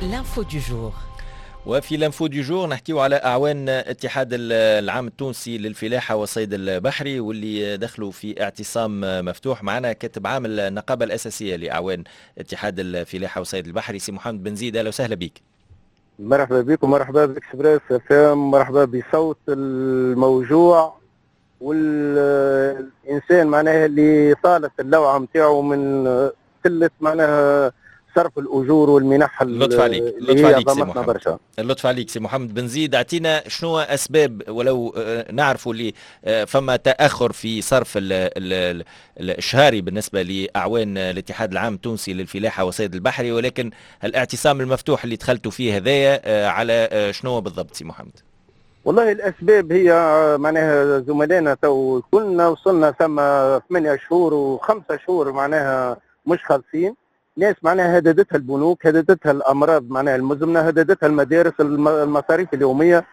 l'info du jour. وفي الانفو دي جور نحكيو على اعوان اتحاد العام التونسي للفلاحه والصيد البحري واللي دخلوا في اعتصام مفتوح. معنا كاتب عام النقابه الاساسيه لاعوان اتحاد الفلاحه والصيد البحري سي محمد بن زيد. اهلا وسهلا بك. مرحبا بكم، مرحبا باكسبريس فام، مرحبا بصوت الموجوع والانسان معناها اللي طالت اللوعه نتاعو من قله معناها صرف الاجور والمنح. اللطف عليك، اللطف عليك سي محمد. اللطف عليك سي محمد بن زيد. اعطينا شنو اسباب ولو نعرفوا اللي فما تاخر في صرف الشهري بالنسبه لاعوان الاتحاد العام التونسي للفلاحه والصيد البحري، ولكن الاعتصام المفتوح اللي دخلتوا فيه هذايا على شنو بالضبط سي محمد؟ والله الاسباب هي معناها زملائنا تو كلنا وصلنا ثم 8 شهور و5 شهور معناها مش خالصين. ناس معناها هددتها البنوك، هددتها الامراض معناها المزمنه، هددتها المدارس، المصاريف اليوميه.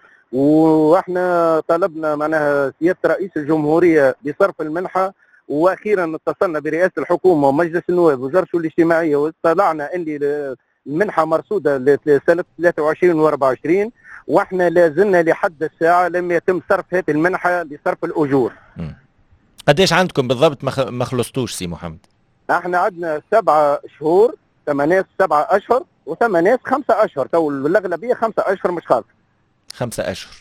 واحنا طلبنا معناها سياده رئيس الجمهوريه بصرف المنحه، واخيرا اتصلنا برئاسه الحكومه ومجلس النواب ووزاره الشؤون الاجتماعيه واطلعنا ان المنحه مرصوده لسنه 23 و24، واحنا لازلنا لحد الساعه لم يتم صرف هذه المنحه لصرف الاجور. قديش عندكم بالضبط ما خلصتوش سي محمد؟ احنا عندنا 7 شهور، 8 7 اشهر و8 5 اشهر، تو الاغلبيه 5 اشهر مش خالص. 5 اشهر،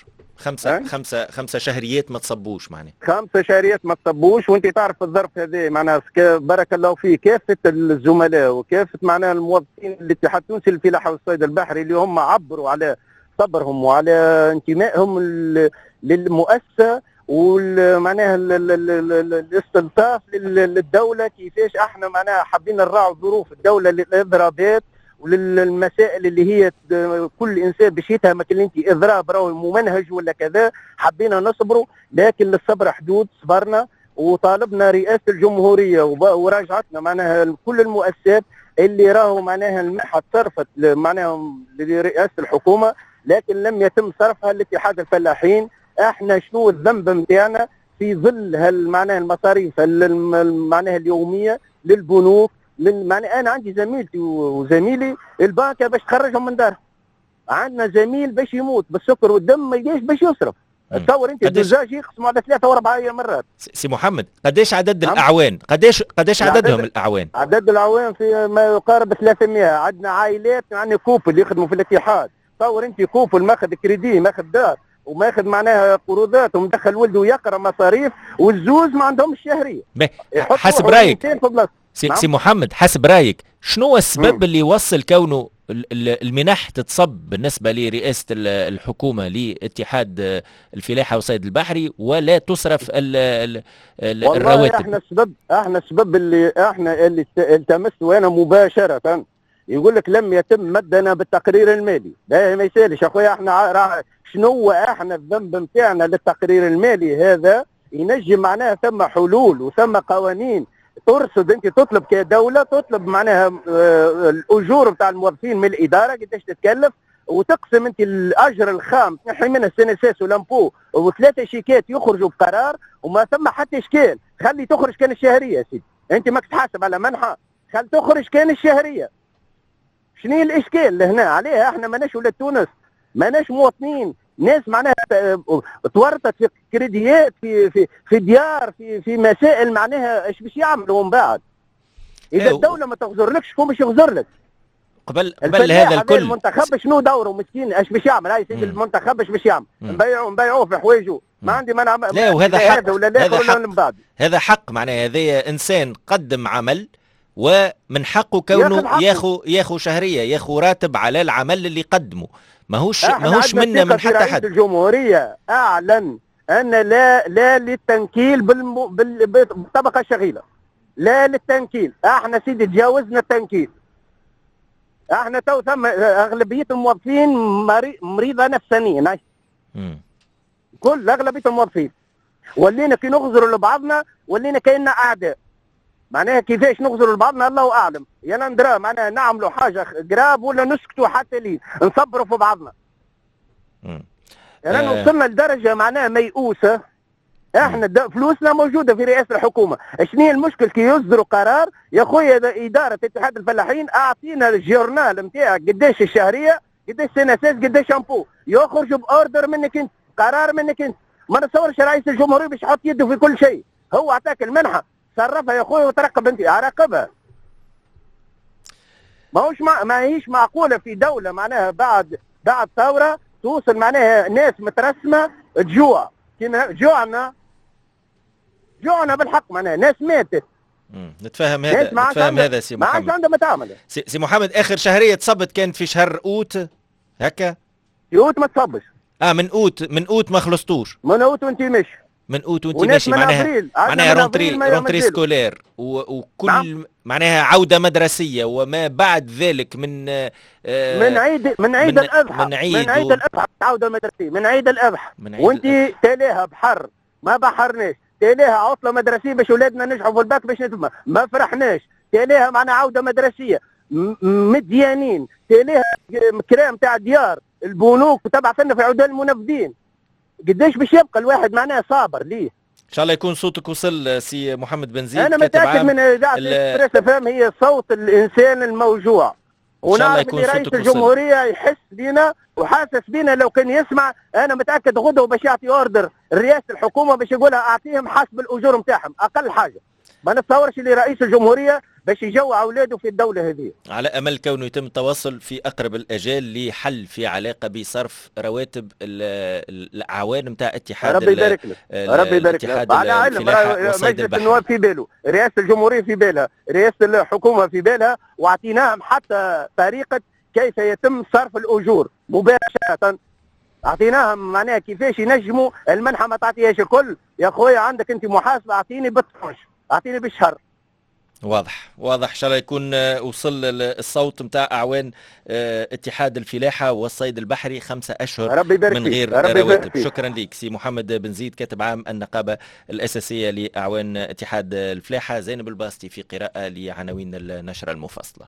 خمسة شهريات ما تصبوش معناها. 5 شهريات ما تصبوش، وانت تعرف الظرف هذا معناها بارك الله فيه كافه الزملاء وكافه معناها الموظفين الاتحاد التونسي للفلاحه والصيد البحري اللي هم عبروا على صبرهم وعلى انتمائهم للمؤسسه ومعناها الاستلطاف للدوله، كيفاش احنا معناها حابين نراعوا ظروف الدوله للاضرابات وللمسائل اللي هي كل انسان باش يتهم انت اضراب راهو ممنهج ولا كذا، حبينا نصبروا لكن للصبر حدود. صبرنا وطالبنا رئاسه الجمهوريه وراجعتنا معناها كل المؤسسات اللي راهو معناها المنحه صرفت معناها لرئاسه الحكومه لكن لم يتم صرفها لاتحاد الفلاحين. احنا شنو الذنب نتاعنا في ظل معناها المصاريف معناها اليوميه للبنوك معناها انا عندي زميلتي وزميلي البنكه باش تخرجهم من دارهم، عندنا زميل باش يموت بالسكر والدم ما يلقاش باش يصرف. تصور انت الدجاج يقسموا على 3 و4 مرات. سي محمد قديش عدد الاعوان؟ قديش عددهم الاعوان؟ عدد الاعوان في ما يقارب 300. عندنا عائلات يعني كوبل يخدموا في الاتحاد. تصور انت كوبل ماخذ كريدي ماخذ دار وماخذ معناها قروضات ومدخل ولده يقرا مصاريف والزوز ما عندهمش شهريه. حسب رايك سي محمد، حسب رايك شنو السبب اللي يوصل كونه المنح تتصب بالنسبه لرئاسه الحكومه لاتحاد الفلاحه والصيد البحري ولا تصرف الرواتب؟ احنا السبب اللي التمسوا انا مباشره يقول لك لم يتم مدنا بالتقرير المالي. لا ما يسالش اخويا، احنا شنو احنا الذنب نتاعنا للتقرير المالي هذا؟ ينجم معناها ثم حلول وثم قوانين ترصد. انت تطلب كدوله تطلب معناها الاجور نتاع الموظفين من الاداره قداش تتكلف وتقسم انت الاجر الخام تنحي منها السنساس والامبو و3 شيكات يخرجوا بقرار وما ثم حتى اشكال. خلي تخرج كان الشهريه يا سيدي، انت ماك تحاسب على منحه، خل تخرج كان الشهريه. شنو الاشكال لهنا؟ عليها احنا ماناش ولاد تونس، ماناش مواطنين، ناس معناها تورطت في كريديات في ديار في مسائل معناها ايش باش يعملوا من بعد؟ اذا الدوله ما تغزرلكش شكون باش يغزر لك؟ قبل هذا الكل المنتخب شنو دوره مسكين؟ ايش باش يعمل؟ هاي سيدي المنتخب ايش باش يعمل؟ نبيعوه في حوايجه، ما عندي مانع. لا وهذا حق، هذا حق معناها هذا انسان قدم عمل ومن حقه كونه ياخو شهريه، ياخو راتب على العمل اللي قدمه. ماهوش منا من حتى حد. الجمهوريه اعلن ان لا للتنكيل بالطبقه الشغيله، لا للتنكيل. احنا سيدي تجاوزنا التنكيل. احنا تو ثم اغلبيه الموظفين مريضه نفسانيا، كل اغلبيه الموظفين ولينا كي نغزروا لبعضنا ولينا كأننا اعداء. معناها كيفاش نغزروا لبعضنا الله اعلم. يا ندرى معناها نعملوا حاجه قراب ولا نسكتوا حتى لين نصبروا في بعضنا. يعني وصلنا لدرجه معناها ميؤوسه احنا فلوسنا موجوده في رئاسه الحكومه. شنو هي المشكل كي يصدروا قرار يا خويا اداره اتحاد الفلاحين اعطينا الجورنال نتاعك قداش الشهريه، قداش سنساس، قداش شامبو، يخرج باوردر منك انت، قرار منك انت. ما نتصورش رئيس الجمهوريه باش يحط يده في كل شيء. هو اعطاك المنحه صرفها يا خويا وترقب انت، راقبها. ما هيش معقوله في دوله معناها بعد ثوره توصل معناها ناس مترسمه تجوع كيما جوعنا بالحق، معناها ناس ماتت. نتفاهم هذا سي محمد. ما عادش عندها ما تعمل. سي محمد، اخر شهريه تصبت كانت في شهر اوت هكا؟ في اوت ما تصبش. من اوت ما خلصتوش. من اوت وانت ماشي. من اوت وانت ماشي معناها رونتري سكولير وكل نعم. معناها عوده مدرسيه وما بعد ذلك من عيد الاضحى. من عيد الاضحى عوده مدرسيه، من عيد الاضحى وانت تاليها بحر ما بحرناش، تاليها عطله مدرسيه باش اولادنا نجحوا في الباك باش نتفهم ما فرحناش، تاليها معناها عوده مدرسيه مديانين، تاليها كرام تاع ديار البنوك تبعث لنا في عدال المنفذين. قديش باش يبقى الواحد معناه صابر ليه؟ ان شاء الله يكون صوتك وصل سي محمد بن زيد. انا متاكد من اذاعه الاكسبريس فهم هي صوت الانسان الموجوع، ونعرف ان رئيس الجمهوريه يحس بينا وحاسس بينا. لو كان يسمع انا متاكد غدوه باش يعطي اوردر رئاسه الحكومه باش يقولها اعطيهم حسب الاجور نتاعهم اقل حاجه. ما نتصورش اللي رئيس الجمهوريه باش يجوع اولاده في الدوله هذه. على امل كونه يتم التواصل في اقرب الاجال لحل في علاقه بصرف رواتب الاعوان نتاع اتحاد ربي يبارك لك. ربي يبارك لك. على علم مجلس النواب في باله، رئاسه الجمهوريه في بالها، رئاسه الحكومه في بالها، واعطيناهم حتى طريقه كيف يتم صرف الاجور مباشره. اعطيناهم معناها كيفاش ينجموا المنحه ما تعطيهاش الكل. يا خويا عندك انت محاسبه، اعطيني بالطرش، اعطيني بالشهر. واضح ان شاء الله يكون وصل الصوت نتاع اعوان اتحاد الفلاحه والصيد البحري 5 أشهر من غير رواتب. شكرا لك سي محمد بن زيد، كاتب عام النقابه الاساسيه لاعوان اتحاد الفلاحه. زينب الباسطي في قراءه لعناوين النشره المفصله.